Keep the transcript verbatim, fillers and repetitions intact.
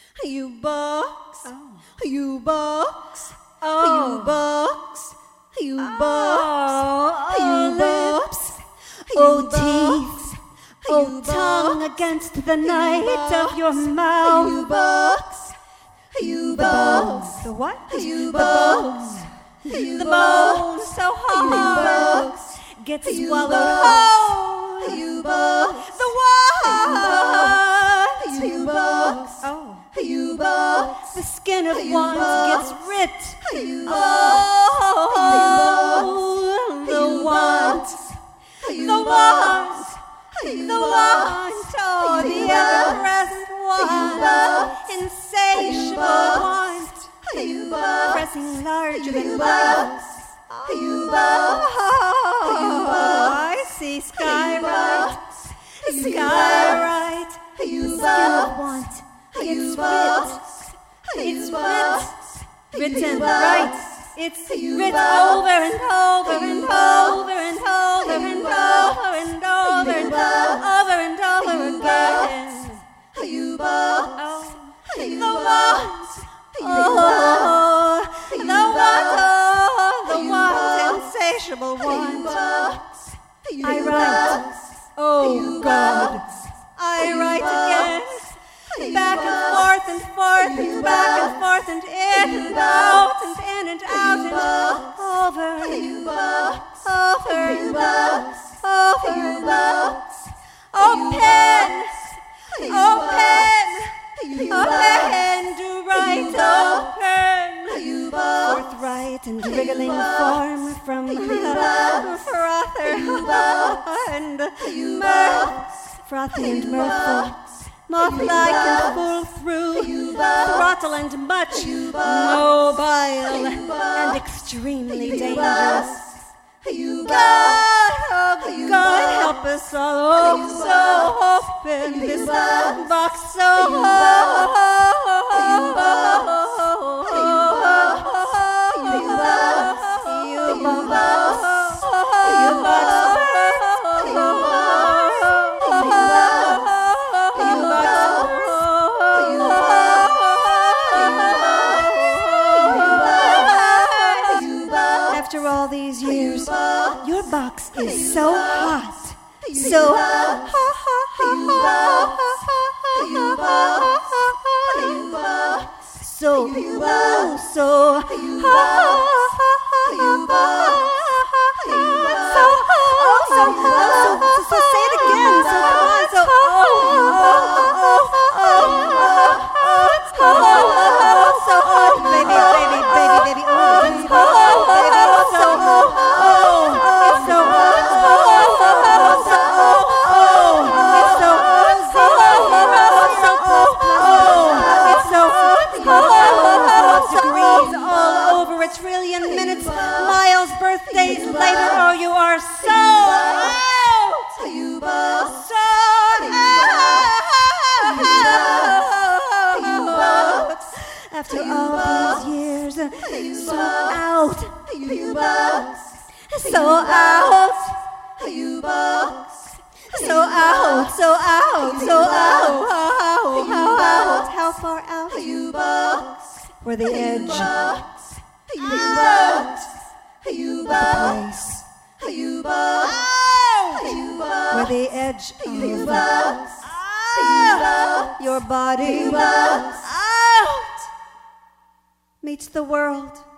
You box, oh. you box, Oh. you box, you Oh. box, Oh, you box, Oh, you teeth, box, oh, you tongue box, against the night box, of your mouth. you box, you The box, bones. The what? you The box, bones. you The box, bones so you hard box, get you swallowed box, whole. you box, The what? you box, Oh. you box, The skin of You one box. gets ripped. you box, Oh, the you want, box, the you want, box, the you want, oh, You the box. ever-present want, box. insatiable box. want, you box, pressing larger than you life. box, you box, Oh, I see sky right, sky right. The you skin box, of want you gets box, ripped. you It's box, ripped, written box, right. It's you written box, over and over and you box, over and over you and box, over and over you and box, over and over you again. you box, Oh, you the box, want, you oh, You the want, oh, the You want, box. insatiable you want. box, you I write. box, Oh You God, box. I You write box. again. You Back and box. forth and forth You and back box. and forth and in You and box. out and in and out You and box. over, you box, over, you box, over. you box, Oh You pen, you oh box, pen, you oh box, pen, do right, You oh box. pen. you box, Forthright and wriggling box. form from box. frother box. and You mirth, box. frothy and You mirthful, box. moth-like box. and full through, You box. throttle and much, You mobile You box. and extremely You dangerous. box. You God, oh You God, box. help us all. Oh, You so box. open You this box. box so You box. You box. You You box. You You box. box. You You box. After all these years, box. your box is so box. hot, You so box. You box. so You box. so You hot, You box. You box. so hot, so hot, so so say it again, so come on, so oh oh oh oh oh so hot, baby, baby, baby, baby, oh it's so hot, baby, it's so hot, oh it's so hot, oh so oh it's so hot, so so oh it's so hot, degrees all over a trillion minutes, miles, birthdays later, oh you are so out, You box. so out. After all these years, so out, You box. so out, You box. so out, so out, so out, how, how out, how far out? You box. Where the edge, box. You out, box. You box. place, You box. out, You box. where the edge You of box. ah, your body box. out meets the world.